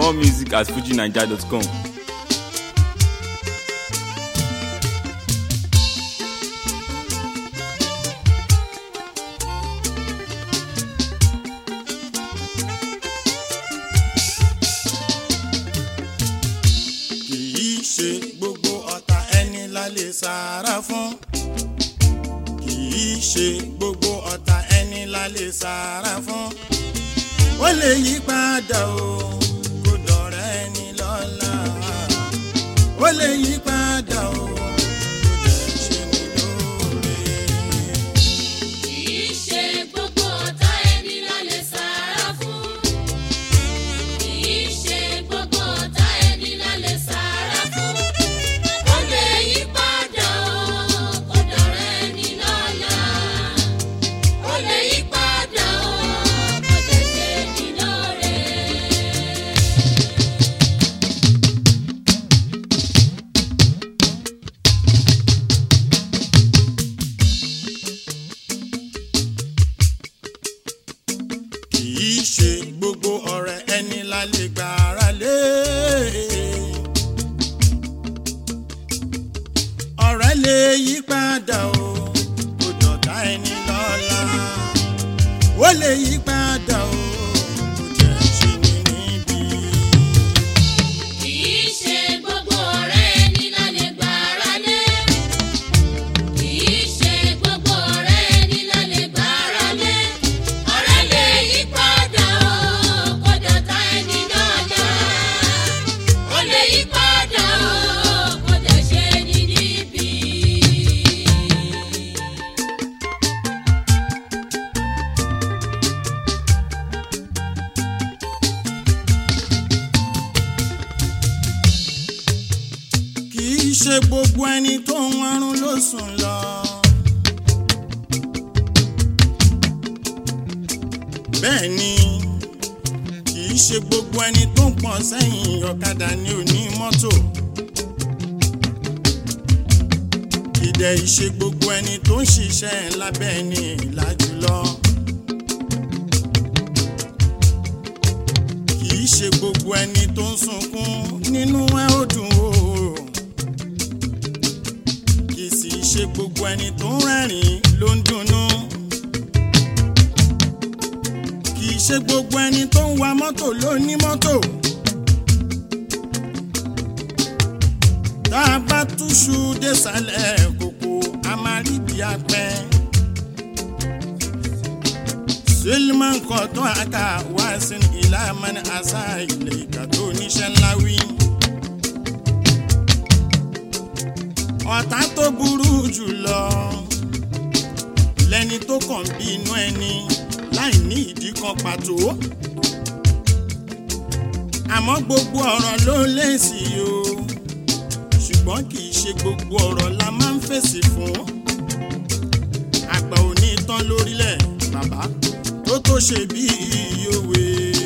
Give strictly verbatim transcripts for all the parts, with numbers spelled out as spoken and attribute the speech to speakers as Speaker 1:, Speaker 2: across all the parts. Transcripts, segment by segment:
Speaker 1: More music at fuji naija dot com.
Speaker 2: Kìí ṣe gbogbo ọ̀tá ẹni la lè sára fún. Kìí ṣe gbogbo ọ̀tá ẹni la lè sára fún. Ó lè yí padà o, kò dọ̀rẹ́ ẹni lọ́la. Ó lè yí padà o, kò dẹ̀ ṣe ní lóore.
Speaker 3: Kìí ṣe gbogbo ọ̀tá ẹni la lè sára fún. Kìí ṣe gbogbo ọ̀tá ẹni la lè sára fún. Ó lè yí padà o, kò dọ̀rẹ́ ẹni lọ́la. Ó lè yí padà o, kò dẹ̀ ṣe ní lóore.
Speaker 2: Kìí ṣe gbogbo ọ̀rẹ́ ẹni la lè gbára lé. Ọ̀rẹ́ lè yí padà o, kò dọ̀tá ẹni lọ́la. Ó lè yí padà o, kò jẹ́ ṣe ní níbi.
Speaker 3: Kìí ṣe gbogbo ọ̀rẹ́ ẹni la lè gbára lé. Kìí ṣe gbogbo ọ̀rẹ́ ẹni la lè gbára lé. Ọ̀rẹ́ lè yí padà o, kò dọ̀tá ẹni lọ́la. Ó lè yí padà o, kò dẹ̀ ṣe ní níbi.
Speaker 2: Kìí ṣe gbogbo ẹni tó ń warun ló sùn lọ. Bẹ́ẹ̀ ni kìí ṣe gbogbo ẹni tó ń pọ̀n sẹ́yìn ọ̀kadà ní onímọ́tò. Kìdẹ̀ ìṣe gbogbo ẹni tó ń ṣiṣẹ́ lábẹ́ ẹni ìlà jùlọ. Kìí ṣe gbogbo ẹni tó ń sunkún nínú ẹ̀ ó dùn o. Kìí sì ṣe gbogbo ẹni tó ń rẹ́rìn ló ń dunnú. Kìí ṣe gbogbo ẹni tó ń wa mọ́tò ló ní mọ́tò. Tá a bá túṣu désàlẹ̀ kòkò a máa rí bí apẹ́. Suleiman kọ̀tún àkà wá sí ilá mani àṣà ilé ìgbà tó níṣẹ́ ńlá wí. Ọ̀tá tó burú jùlọ lẹni tó kàn bí inú ẹni láì ní ìdí kan pàtó. Àmọ́ gbogbo ọ̀rọ̀ ló lésì o, ṣùgbọ́n kì í ṣe gbogbo ọ̀rọ̀ la máa ń fèsì fún. Àgbà ò ní tán lórílẹ̀ bàbá tó tó ṣe bí ìyòwe.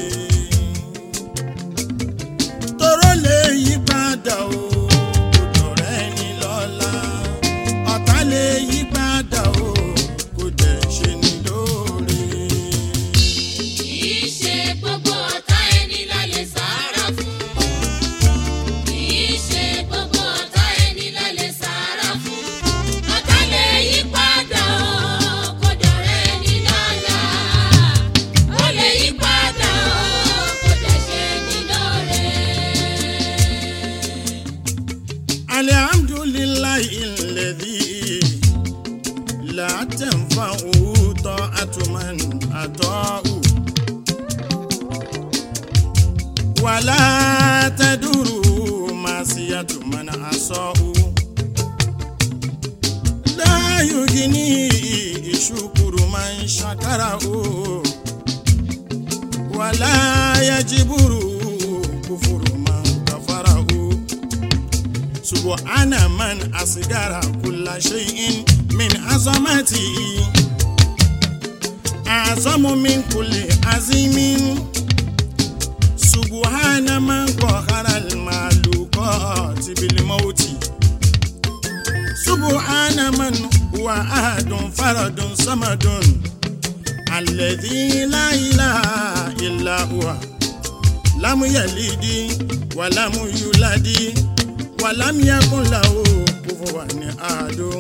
Speaker 2: Toró lè yí padà o, kò dọ̀rẹ́ ẹni lọ́la. Ọ̀tá lè yí padà o, kò dẹ̀ ṣe ní lóore.
Speaker 3: Kìí ṣe gbogbo ọ̀tá ẹni la lè sára fún. Kìí ṣe gbogbo ọ̀tá ẹni la lè sára fún. Ọ̀tá lè yí padà o, kò dọ̀rẹ́ ẹni lọ́la. Ó lè yí padà o, kò dẹ̀ ṣe ní lóore.
Speaker 2: Alhamdulillahi alladhi la tanfa'u ta'atu man ata'u wa la taduru ma'siyatu man asa'u. La yughni shukru man shakara'u wa la yajiburu kufru man kafara'u. Subhana man asgara kulla shay'in min azamati azamu min kulli azimin. Subhana man qahara al-maluqati bil mauti. Subhana man huwa ahadun faradun samadun alladhi la ilaha illa huwa lámúyẹ̀lídì wàlámúyúládì wàlámúyẹ̀kúnláwò kò fún wa ní àádó.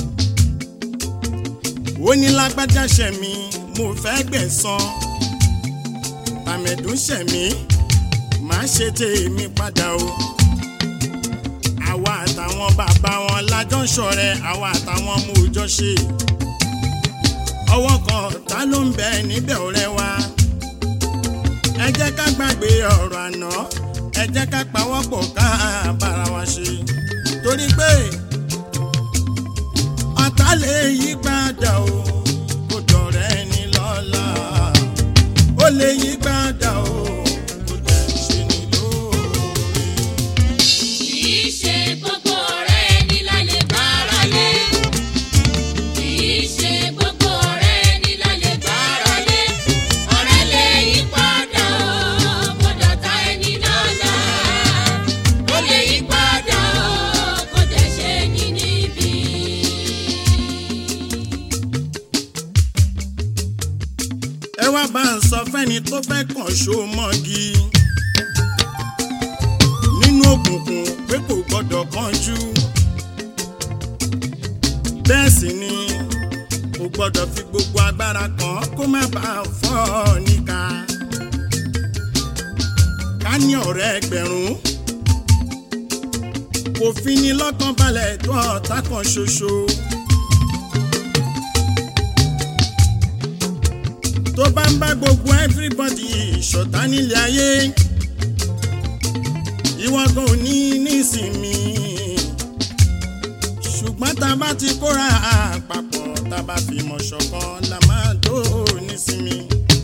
Speaker 2: ó ní lágbájá ṣẹ̀mí mo fẹ́ gbẹ̀san tàmẹ̀dún ṣẹ̀mí máa ṣe tèmi padà o. àwa àtàwọn bàbá wọn lájọ ń ṣọ̀rẹ́ àwa àtàwọn ọmọ òòjọ́ ṣe. ọwọ́ kan ta ló ń bẹ níbẹ̀ ọ̀rẹ́ wa. ẹ jẹ́ ká gbàgbé ọ̀rọ̀ àná ẹ jẹ́ ká pawọ́pọ̀ ká bára wa ṣe. torí pé ọ̀tá lè yí padà o kò dọ̀rẹ́ ẹni lọ́la. ó lè yí padà o kò dẹ̀ ṣe ní lóore.
Speaker 3: kì í ṣe gbogbo ọ̀rẹ́ ẹni la lè gbára lé. kì í ṣe gbogbo ọ̀rẹ́ ẹni la lè gbára lé. ọ̀rẹ́ lè yí padà o kò dọ̀tá ẹni lọ́la. ó lè yí padà o kò dẹ̀ ṣe ní níbi.
Speaker 2: ẹ wá bá ń sọ fẹ́ni tó fẹ́ kàn ṣó mọ́gi nínú òkùnkùn pé kò gbọ́dọ̀ kánjú. bẹ́ẹ̀ sì ni kò gbọ́dọ̀ fi gbogbo agbára kan kó má bàa fọ́ níka. ká ní ọ̀rẹ́ ẹgbẹ̀rún kò fi ní lọ́kàn balẹ̀ tó ọ̀tá kan ṣoṣo. tó bá ń bá gbogbo everybody ṣọ̀tá nílé ayé ìwọ gan ò ní nísinmi. ṣùgbọ́n tá a bá ti kóra àpapọ̀ tá a bá fi mọ̀ ṣọ̀kan la máa tó nísinmi.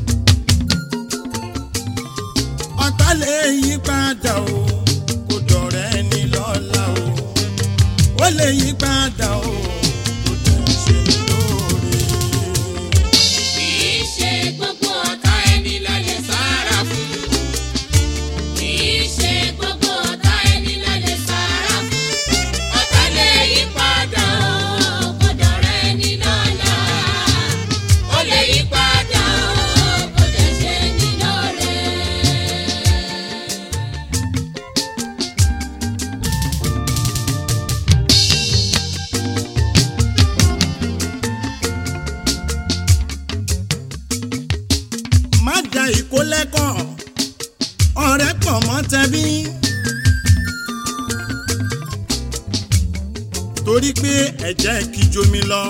Speaker 2: ọ̀tá lè yí padà o kò dọ̀rẹ́ ẹni lọ́la o. ó lè yí padà o kò dẹ̀ ṣe ní lóore.
Speaker 3: kì í ṣe gbogbo ọ̀tá ẹni la lè sára fún. kì í ṣe gbogbo ọ̀tá ẹni la lè sára fún. ọ̀tá lè yí padà o kò dọ̀rẹ́ ẹni lọ́la. ó lè yí padà o kò dẹ̀ ṣe ní lóore.
Speaker 2: má da ìkólẹ́kọ̀ ọ̀rẹ́ pọ̀ mọ́ tẹbí. torí pé ẹ̀jẹ̀ kì í jomi lọ.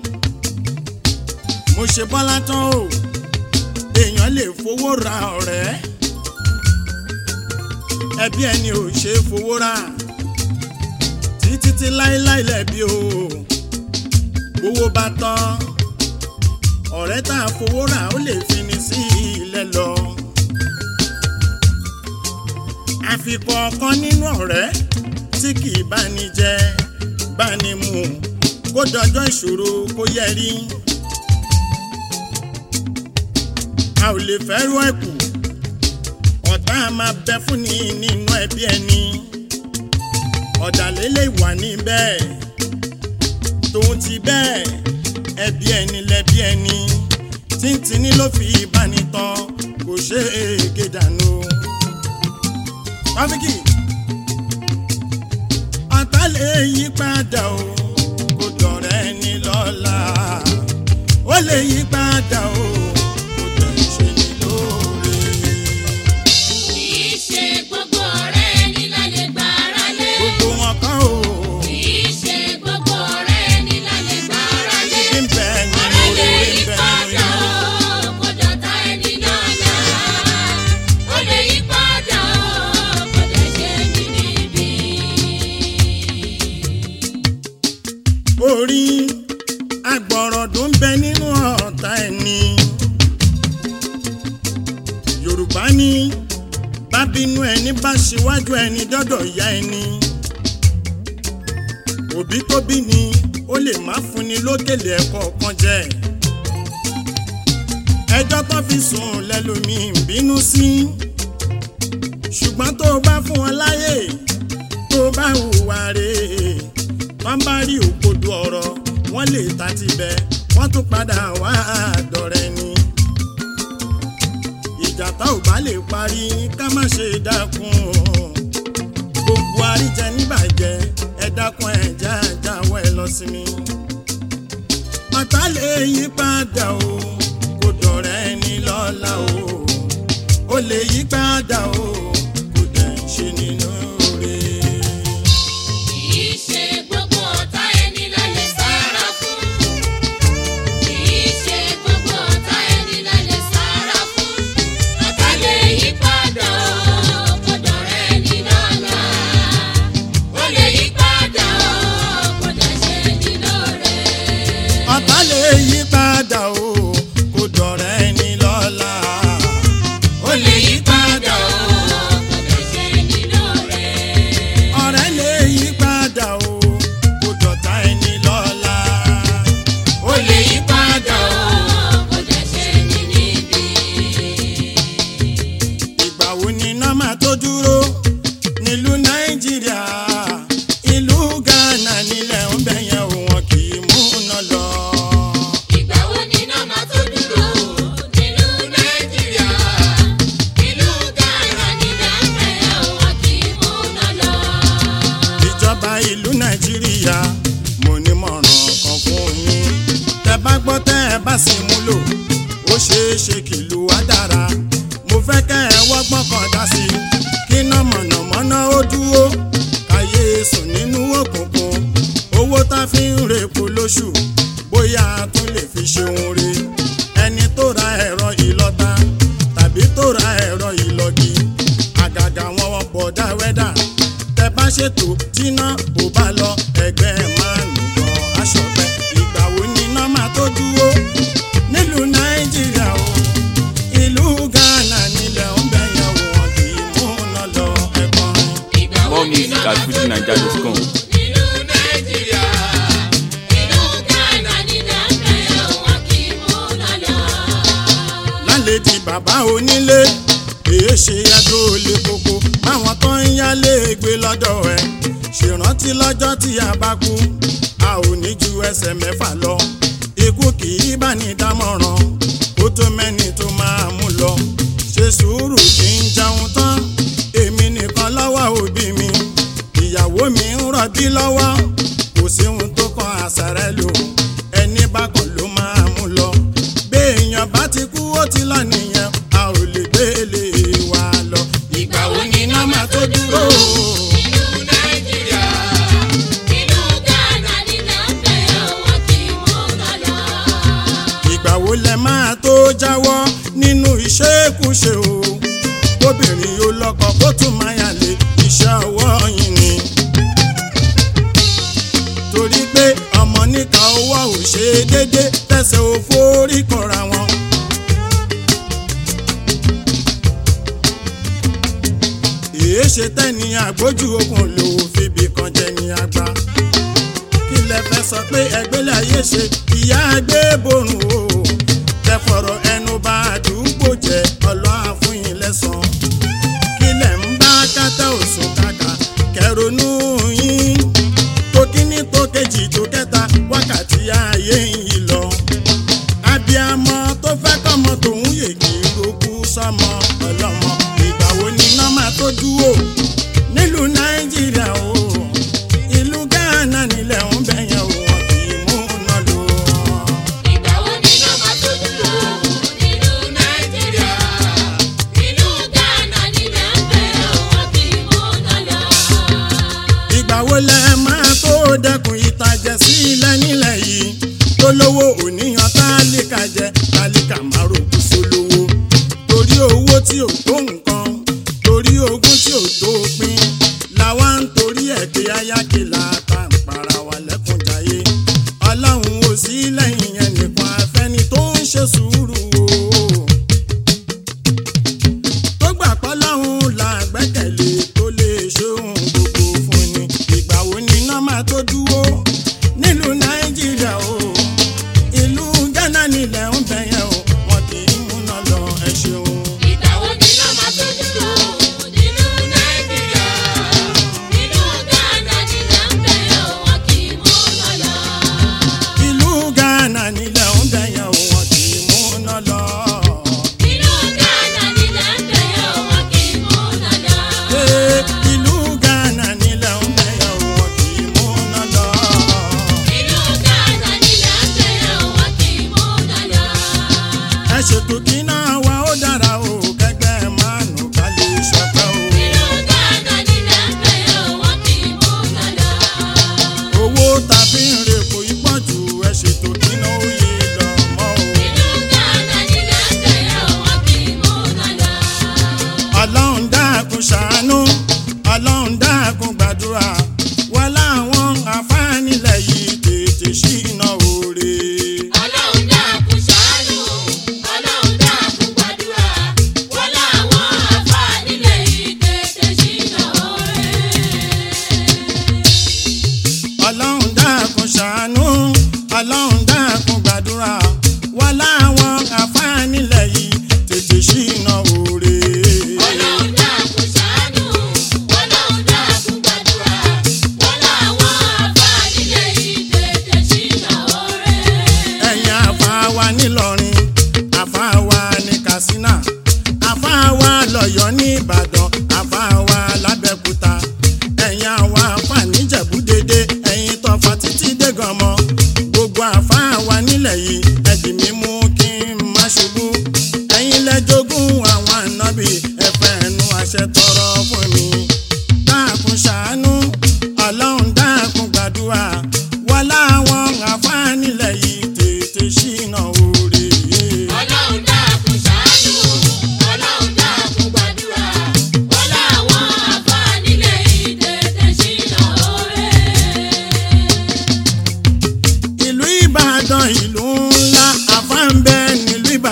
Speaker 2: mo ṣe bọ́lá tán o èèyàn lè fowó ra ọ̀rẹ́. ẹbí ẹni ò ṣe é fowó rà títí tí láéláé lẹ́bi o. gbowó bá tán ọ̀rẹ́ tá a fowó rà ó lè fi ní sí ilẹ̀ lọ. àfikún ọ̀kan nínú ọ̀rẹ́ tí kì í bá ní jẹ bá ní mu kó dọjọ́ ìṣòro kó yẹ rí. a ò lè fẹ́ rú ẹ̀kú ọ̀tá a máa bẹ fún ni nínú ẹbí ẹni. ọ̀dàlẹ̀ lè wà níbẹ̀ tòun ti bẹ́ẹ̀ ẹbí ẹni lẹ́bí ẹni tíntìní ló fi ìbánitán kò ṣe é gé dànù. Tàfíkì ọ̀tá lè yí padà o kò dọ̀rẹ́ ẹni lọ́la. ó lè yí padà o kò tẹ̀ ṣe ní lóore.
Speaker 3: kì í ṣe gbogbo ọ̀rẹ́ ẹni la lè gbára lé.
Speaker 2: gbogbo wọn kọ́ o.
Speaker 3: kì í ṣe gbogbo ọ̀rẹ́ ẹni la lè gbára lé.
Speaker 2: ń bẹ nínú
Speaker 3: ọ̀rẹ́ lè
Speaker 2: oore ń
Speaker 3: yí
Speaker 2: bẹ
Speaker 3: padà
Speaker 2: nínú
Speaker 3: o kò dọ̀tá ẹni lọ́la. ó lè yí padà o kò dẹ̀ ṣe ní níbi.
Speaker 2: orí agbọ̀rọ̀dún bẹ nínú ọ̀tá ẹni. Yorùbá ní bábínú ẹni bá ṣíwájú ẹni dọ́dọ̀ ìyá ẹni. òbí tó bí ni ó lè má fúnni lókèlè ẹ̀kọ́ kan jẹ. ẹjọ́ tó fi sùn lẹ́lòmíì ń bínú sí. ṣùgbọ́n tó o bá fún wọn láyè tó o bá hùwà rèé wọ́n bá rí òkodo ọ̀rọ̀ wọ́n lè ta tibẹ̀ wọ́n tún padà wá àdọ̀rẹ́ ni. ìjà tá ò bá lè parí ká má ṣe yí padà o kò dọ̀rẹ́ ẹni lọ́la o ó lè yí padà o kò dẹ̀ ń ṣe nínú rẹ̀.
Speaker 3: Kì í ṣe gbogbo ọ̀tá ẹni la lè sára fún. Kì í ṣe gbogbo ọ̀tá ẹni la lè sára fún. Ọ̀tá lè yí padà o kò dọ̀rẹ́ ẹni lọ́la. Ó lè yí padà o kò dẹ̀ ṣe nínú rẹ̀.
Speaker 2: ọ̀tá lè yí padà o kò dọ̀rẹ́ ẹni lọ́la ó lè yí padà o
Speaker 3: Kò dẹ̀ ṣe nínú rẹ̀.
Speaker 2: ọ̀rẹ́ lè yí padà o kò dọ̀tá ẹni lọ́la ó lè yí padà o.
Speaker 3: Kò dẹ̀ ṣe ní níbi.
Speaker 2: ìgbà wo ni iná máa tó dúró nílùú nàìjíríà ìlú ghana nílẹ̀ ń bẹ̀yẹn o wọn kì í mú iná lọ.
Speaker 3: Ìgbà wo ni iná máa tó dúró nílùú Nàìjíríà? Ìlú Ghana nílẹ̀ ń bẹ̀yẹ̀ wọn kì í múná lọ.
Speaker 2: ìjọba ìlú nàìjíríà mo ní mọ̀ràn kan fún yín tẹ́ bá gbọ́ tẹ́ ẹ bá sì múlò ó ṣeé ṣe kìlú wa dára mo fẹ́ kẹ́ ẹ wọ́gbọ́n kan dá sí i kí iná mọ̀nàmọ́ná ó dúró káyé sùn nínú òkùnkùn owó tá fi ń rèpo lóṣù bóyá a tún lè fi ṣeun re ẹni tó ra ẹ̀rọ ìlọta tàbí tó ra ẹ̀rọ ìlọgi àgàgà wọn bọ̀dá wẹ́dà tẹ́ bá ṣètò tíná ò bá lọ ẹgbẹ́ máa nùgbọ́n aṣọ̀pẹ́ ìgbà wo ni iná máa tó dúró nílùú nàìjíríà o ìlú ghana nílẹ̀ ń bẹ̀yẹ̀ wọn kì í múná lọ ẹ̀kan.
Speaker 3: Ìgbà wo
Speaker 1: More
Speaker 3: ni
Speaker 1: music
Speaker 3: iná
Speaker 1: at
Speaker 3: máa tó
Speaker 1: fuji naija dot com.
Speaker 3: dúró nílùú Nàìjíríà? Ìlú Ghana nílẹ̀ ń bẹ̀yẹ̀ wọn kì í múná lọ.
Speaker 2: lálẹ́ di bàbá onílé èé ṣe yàtọ̀ olè koko báwọn tó ń yálé gbé lọ́dọ̀ ẹ̀ ṣèrántí lọ́jọ́ tí a bá kú a ò ní ju ẹsẹ̀ mẹ́fà lọ ikú kì í bá ní dámọ̀ràn kó tó mẹ́ni tó máa mú lọ ṣe sùúrù kí n jẹun tán èmi nìkan lọ́wọ́ òbí mi ìyàwó mi ń rọbí lọ́wọ́ kò sí ohun tó kan àṣàrẹ́ lò ẹni bá kàn ló máa mú lọ béèyàn bá ti kú ó ti lọ nìyẹn a ò lè gbélé wa lọ. ìgbà wo ni iná máa tó dúró?
Speaker 3: Ìlú Nàìjíríà, ìlú Ghana nílẹ̀ ń bẹ̀yẹ̀ wọn kì í múná lọ.
Speaker 2: ìgbà wo lẹ máa tó jáwọ́ nínú ìṣekúṣe o kóbìnrin yóò lọ́kọ kó tún máa yàlé iṣẹ́ ọwọ́ yín ni. torí pé ọmọ níka owó ò ṣe déédé tẹ̀sẹ̀ ò forí kọra wọn. èé ṣe tẹ́ni àgbójú okùn ló fìbí kan jẹ ní àgbà. kí lẹ fẹ́ sọ pé ẹgbẹ́lẹ̀ ayé ṣe ìyá gbé borun o tẹfọ̀rọ̀ ẹnu bá àdúgbò jẹ ọlọ́run fún yín lẹ́san. kí lẹ̀ ń bá kátà òsùn kàkà kẹrònú yín tó kíní tó kejì tó kẹta wákàtí ayé yìí lọ. abiyamọ tó fẹ́ kọ́mọ tòun yègì roku sọmọ ọlọ́mọ ìgbà wo ni iná máa tó dúró nílùú nàìjíríà o ìlú ghana nílẹ̀ ń bẹ̀yẹ̀ o wọn kì í múná lọ.
Speaker 3: Ìgbà wo ni iná máa tó dúró nílùú Nàìjíríà? Ìlú Ghana nílẹ̀ ń bẹ̀yẹ̀ wọn kì í múná lọ.
Speaker 2: ìgbà wo lẹ máa tó dẹ́kun ìtàjẹ sílẹ̀ nílẹ̀ yìí tó lówó òníyàn tálíkà jẹ tálíkà má rògbò sólówó torí owó tí ò tó nǹkan torí ogún tí ò tó pín làwa ń torí ẹ̀kẹ́ ayákẹ́lá tá ń para wa lẹ́kùnjayé ọlọ́run ò sí lẹ́yìn yẹn nìkan afẹ́ni tó ń ṣe sùúrù o tó gbà pọ́lọ́run là gbẹ́kẹ̀lé tó lè ṣe ohun gbogbo fún ni ìgbà wo ni iná máa tó dúró nílùú nàìjíríà o ìlú ghana nílẹ̀ ń bẹ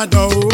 Speaker 2: Ìbàdàn o.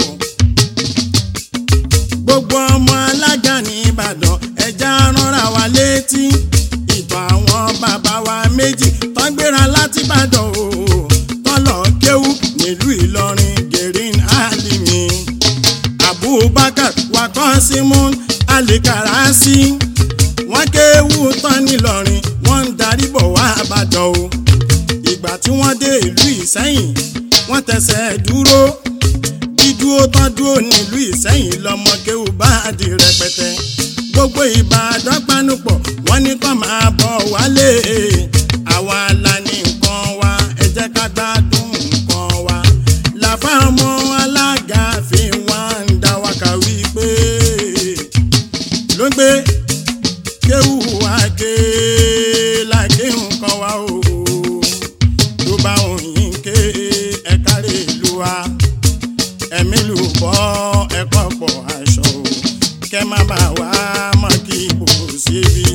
Speaker 2: Gbogbo ọmọ alága ní Ìbàdàn ẹja rọra wa létí ìtàn àwọn bàbá wa méjì tán gbéra láti Ìbàdàn o. Tán lọ kéwú nílùú Ìlọrin Gerin Alimi Abubakar Wakosimun Alikarasi. Wọ́n kéwú tán nílọrin wọ́n ń darí bọ̀ wá Ìbàdàn o. Ìgbà tí wọ́n dé ìlú Ìsẹ́yìn wọ́n tẹsẹ̀ dúró. Dídúró tán dúró nílùú Ìsẹ́yìn lọ́mọ kéwú bá di rẹpẹtẹ. Gbogbo Ìbàdàn panupọ̀ wọ́n ní kàn máa bọ̀ wálé. Àwa la ní nǹkan wa ẹ jẹ́ ká gbádùn nǹkan wa. Làfà ọmọ alága fi wá ń dá wa kàwé pé ló ń gbé kéwú àgé làgé nǹkan wa o. Tó bá òyìn ké ẹ̀ka rè lu wa ẹ̀mí lù bọ́ ẹ̀kọ́ pọ̀ aṣọ o. Kẹ́ má bà wá mọ́ kí ibò síbi.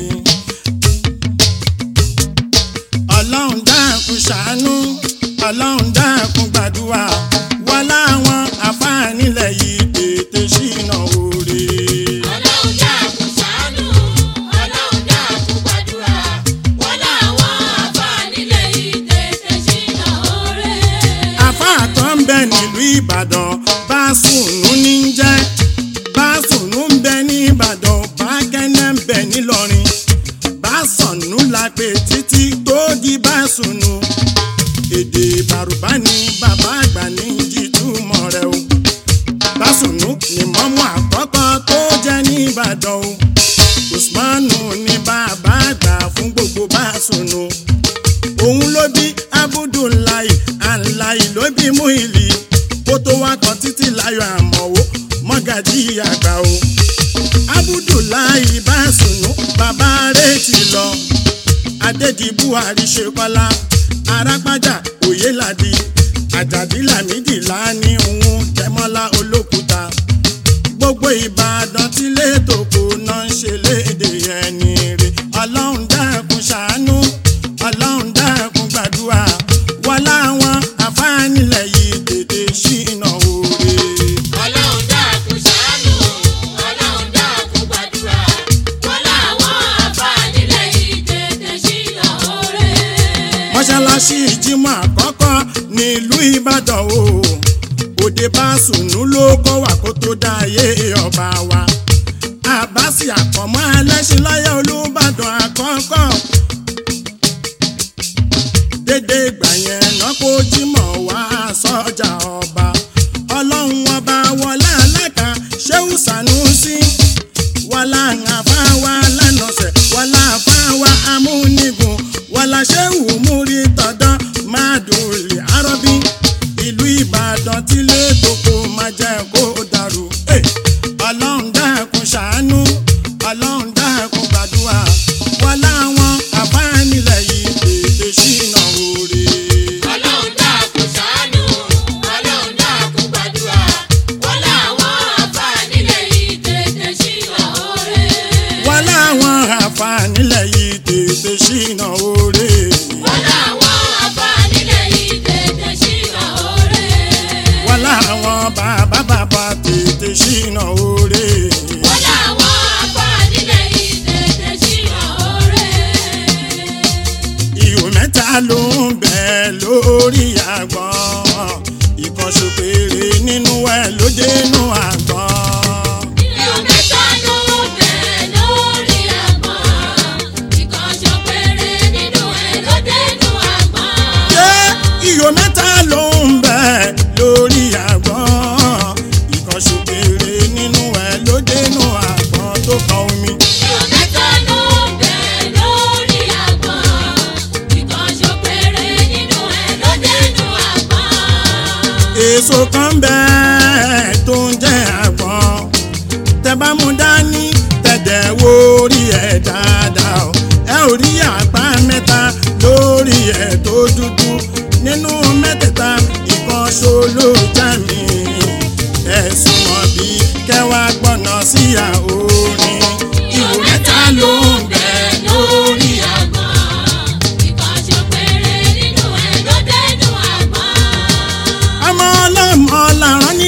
Speaker 2: Ọlọ́run dákun ṣàánú Ọlọ́run dákun gbàdúrà wà láwọn àfáànílẹ̀ yìí tètè ṣìnà oore.
Speaker 3: Ọlọ́run dákun ṣàánú, Ọlọ́run dákun gbàdúrà, wọ́n láwọn àfáànílẹ̀ yìí tètè ṣìnà oore.
Speaker 2: Àfáà kan ń bẹ nílùú Ìbàdàn Básùnù ní ń jẹ́. Básùnù ń bẹ ní Ìbàdàn Bákẹ́nẹ́ ń bẹ nílọrin. Básùnù la pè títí tó di Básùnù. Èdè Bàrùbá ni bàbá àgbà ní jíjúmọ̀ rẹ̀ o. Básùnù ni mọ́mú àkọ́kọ́ tó jẹ́ ní Ìbàdàn o. Usmanu ni bàbá àgbà fún gbogbo Básùnù. Òun ló bí Abudulayi Alayi ló bí Muili. Kó tó wá kan títí láyọ̀ àmọ̀wó mọ́gàjí àgbà o. Abudulayi Básùnù bàbá rẹ̀ ti lọ. Adédìbú Àríṣekọ́lá Arápájà Oyèládì Àjàdí Lámídì Láàní òun Tẹ́mọ́lá Olókùúta. Gbogbo Ìbàdàn tí létòkò náà ń ṣe léde ẹni rè. Ọlọ́run dákun ṣàánú Ọlọ́run dákun gbàdúrà wà láwọn àfáànílẹ̀ yìí tètè ṣìnà oore.
Speaker 3: Ọlọ́run dákun ṣàánú, Ọlọ́run dákun gbàdúrà, wọ́n láwọn àfáànílẹ̀ yìí tètè ṣìnà oore.
Speaker 2: Mọ́ṣáláṣí Jímọ̀ àkọ́kọ́ nílùú Ìbàdàn o. Òde Básùnù ló kọ́ wà kó tó dá ayé ọba wa. Àbásì àkọ́mọ́ ẹlẹ́ṣin lọ́yẹ̀ Olúbàdàn àkọ́kọ́. Dédé ìgbà yẹn náà kó Jímọ̀ wá sọ́jà ọba. Ọlọ́run ọba wọlé alága Ṣéhù Sànúsí. Wàlá àfáwá lánàṣẹ̀ wàlá àfáwá amúnigun wàlá Ṣéhù múrí tọ̀dọ̀ Mádùlì Àrọ́bí. Ìlú Ìbàdàn tí létòkò máa jẹ́ kó dàrú. Ọlọ́run dákun ṣàánú Ọlọ́run dákun gbàdúrà wà láwọn àfáànílẹ̀ yìí tètè ṣìnà oore.
Speaker 3: Ọlọ́run dákun ṣàánú, Ọlọ́run dákun gbàdúrà, wọ́n láwọn àfáànílẹ̀ yìí tètè ṣìnà oore.
Speaker 2: Wà láwọn àfáànílẹ̀ yìí tètè ṣìnà oore.
Speaker 3: Wọ́n láwọn àfáànílẹ̀ yìí tètè ṣìnà oore.
Speaker 2: Wà láwọn bàbá bàbá tètè ṣìnà oore.
Speaker 3: Wọ́n láwọn àfáànílẹ̀ yìí tètè ṣìnà oore.
Speaker 2: Ihò mẹ́ta ló ń bẹ lórí àgbọ̀n. Ìkànṣó péré nínú ẹ̀ ló dénú àgbọ̀n.
Speaker 3: Ihò mẹ́ta ló ń bẹ lórí àgbọ̀n. Ìkànṣó péré nínú ẹ̀ ló dénú àgbọ̀n.
Speaker 2: Ṣé ihò mẹ́ta ló ń bẹ lórí àgbọ̀n? Ìkànṣó péré nínú ẹ̀ ló dénú àgbọ̀n tó kan omi.
Speaker 3: Ihò mẹ́ta ló ń bẹ lórí àgbọ̀n. Ìkànṣó péré nínú ẹ̀ ló dénú àgbọ̀n.
Speaker 2: Èso kan bẹ tó ń jẹ́ àgbọ̀n. Tẹ́ bá mú dání tẹ̀dẹ̀ wo orí ẹ̀ dáadáa o. Ẹ ò rí àpá mẹ́ta lórí ẹ̀ tó dúdú. Nínú mẹ́tẹ̀ẹ̀ta ìkànṣó ló já mi. Ẹ̀sùn mọ̀ bí kẹwàá gbọ́nà sí àorin. Ihò mẹ́ta ló ń bẹ lórí
Speaker 3: àgbọ̀n. Ìkànṣó péré nínú ẹ̀ ló dénú àgbọ̀n.
Speaker 2: ọmọ ọlọ́mọ làrán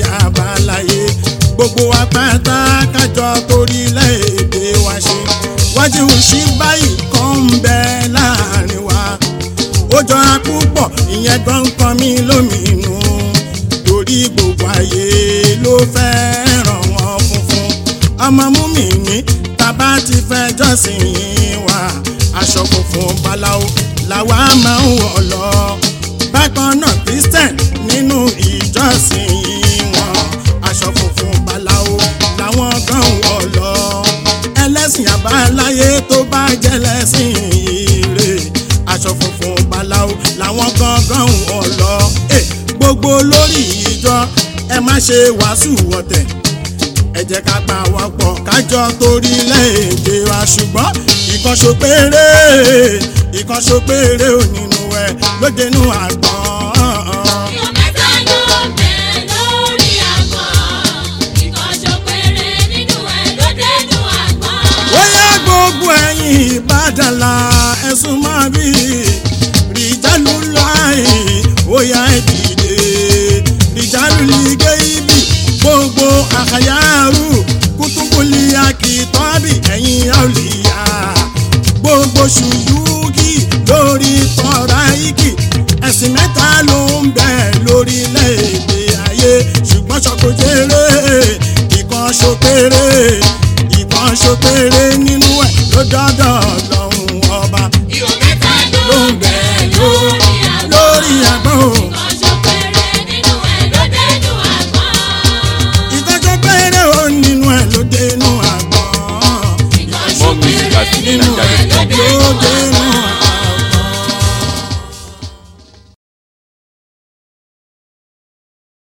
Speaker 2: àbáláyé gbogbo apáta kájọ torílẹ̀-èdè wa ṣe wájú sí báyìí kan ń bẹ láàrin wa ó jọra púpọ̀ ìyẹn gan kan mi lómìnú torí gbogbo ayé ló fẹ́ràn wọn funfun ọmọ múmi ní tàbá ti fẹ́ jọ́sìn wa aṣọ funfun báláwo làwa máa ń wọ̀ lọ bákan náà Christian nínú ìjọsìn wọn aṣọ funfun báláwo làwọn kan wọ̀ lọ ẹlẹ́sìn àbáláyé tó bá jẹ́ lẹ́sìn ire aṣọ funfun báláwo làwọn gangan wọ̀ lọ gbogbo lórí ìjọ ẹ má ṣe wàásù ọ̀tẹ̀ ẹ jẹ́ ká pa wá pọ̀ kájọ torílẹ̀-èdè wa ṣùgbọ́n ìkànṣó péré ìkànṣó péré ò nínú ẹ lódenu àgbọ̀n.
Speaker 3: Ìyọ̀ mẹ́ta ló bẹ lórí àgbọ̀n ìkànṣó péré nínú ẹ lódenu àgbọ̀n.
Speaker 2: Ó yá gbogbo ẹ̀yin Ìbàdànlá ẹ̀sùn máa bí rìjálù láì ó yá ẹ dìde rìjálù lìgé ibi gbogbo àkàyàrú kútùkùlì àkìtọ́bì ẹ̀yin àwòlíyà gbogbo ṣùyúkì lórí tọ́ra igi ẹ̀sìn mẹ́ta ló ń bẹ lórílẹ̀-èdè ayé ṣùgbọ́n ṣọkòjèrè ìkan ṣopere ìkan ṣopere nínú ẹ̀ ló dọ́dọ̀ lọ́hùn ọba.
Speaker 3: Ìyọ̀ mẹ́ta ló ń bẹ
Speaker 2: lórí àgbọ̀n o.
Speaker 3: ìkànṣó péré nínú ẹ lódenu àgbọ̀n.
Speaker 2: ìkànṣó péré o nínú ẹ̀ ló dénú àgbọ̀n.
Speaker 3: ìkànṣó péré nínú ẹ lódenu àgbọ̀n.